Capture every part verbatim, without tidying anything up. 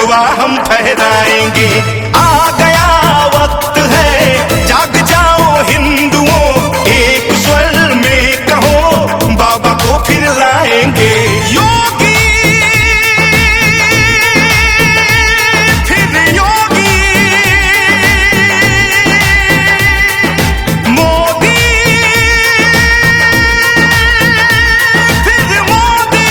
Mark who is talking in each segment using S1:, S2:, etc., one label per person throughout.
S1: जलवा हम फहराएंगे। आ गया वक्त है, जाग जाओ हिंदुओं, एक स्वर में कहो, बाबा को फिर लाएंगे। योगी फिर योगी, मोदी फिर मोदी,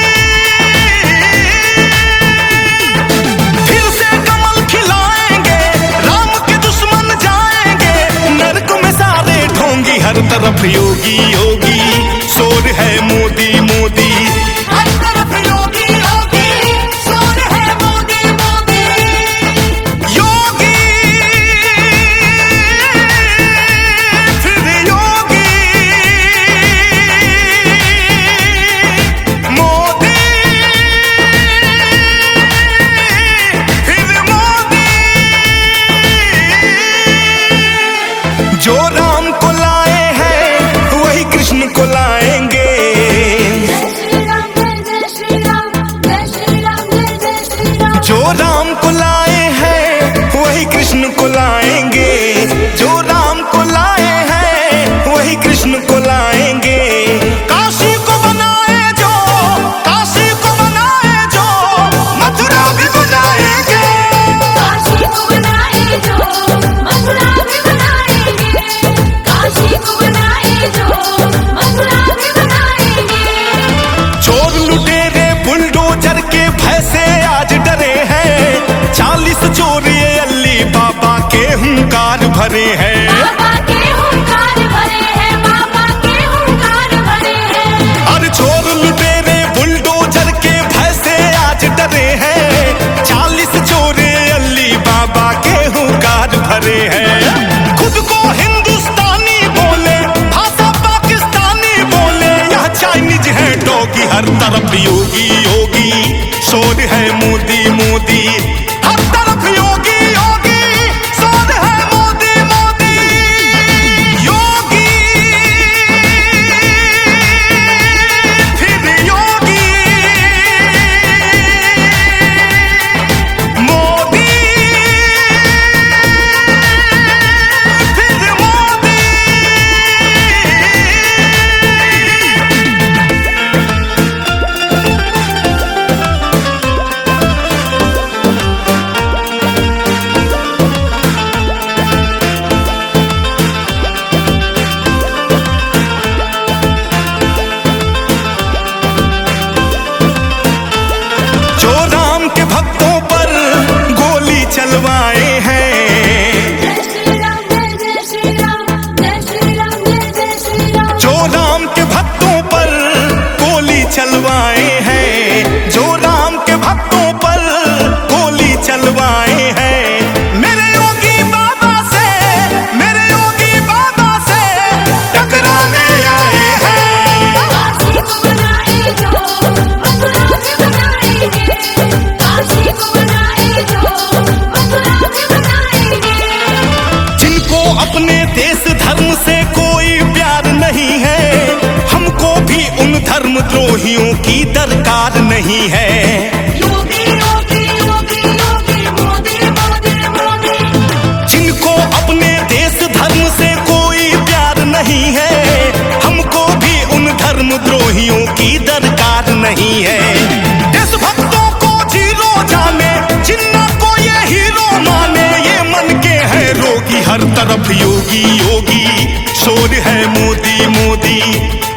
S1: फिर से कमल खिलाएंगे, राम के दुश्मन जाएंगे, नरक में सारे ढोंगी, हर तरफ योगी योगी, शोर है मोदी मोदी,
S2: हर तरफ योगी योगी, शोर है मोदी मोदी।
S1: योगी फिर योगी, मोदी फिर मोदी। जो राम को लाए हैं वही कृष्ण को लाएंगे,
S2: जय श्री राम जय जय श्री राम, जय श्री राम जय जय श्री राम।
S1: जो राम को लाए हैं वही कृष्ण को लाएंगे, जो राम को लाए हैं वही कृष्ण को लाएंगे। काशी को बनाए जो, काशी को बनाए जो, मथुरा भी बनाएंगे।
S2: काशी को बनाए जो, मथुरा भी बनाएंगे। काशी को बनाए जो, मथुरा भी बनाएंगे।
S1: चोर लुटेरे बुलडोजर के भय से आज डरे हैं, चालीस चोर ये अल्ली बाबा के हुंकार भरे हैं।
S2: बाबा के हुंकार भरे हैं, बाबा के हुंकार भरे हैं।
S1: और चोर लुटेरे बुलडोजर के भय से आज डरे हैं, चालीस चोरे अल्ली बाबा के हुंकार भरे हैं। खुद को हिंदुस्तानी बोले, भाषा पाकिस्तानी बोले, यह चाइनीज है डॉगी, हर तरफ योगी योगी, शोर है मोदी मोदी, हर तरफ योगी योगी, शोर है मोदी मोदी। योगी फिर योगी, मोदी फिर मोदी। जो राम के भक्तों पर गोली चलवाए हैं,
S2: जय श्री राम जय जय श्री राम, जय श्री राम जय जय श्री राम।
S1: जो राम के भक्तों पर गोली चलवाए हैं, जो राम के भक्तों पर गोली चलवाए हैं। मेरे योगी बाबा से, मेरे योगी बाबा से टकराने आए हैं।
S2: काशी को बनाए जो, मथुरा भी बनाएंगे। काशी को बनाए जो, मथुरा भी बनाएंगे।
S1: जिनको अपने देश धर्म से कोई प्यार नहीं है, हमको भी उन धर्मद्रोहियों की दरकार नहीं है।
S2: योगी योगी योगी योगी, मोदी मोदी मोदी।
S1: जिनको अपने देश धर्म से कोई प्यार नहीं है, हमको भी उन धर्मद्रोहियों की दरकार नहीं है। देशभक्तों को जीरो जाने, जिन्ना को ये हीरो माने, ये मन के है रोगी, हर तरफ योगी योगी, शोर है मोदी मोदी,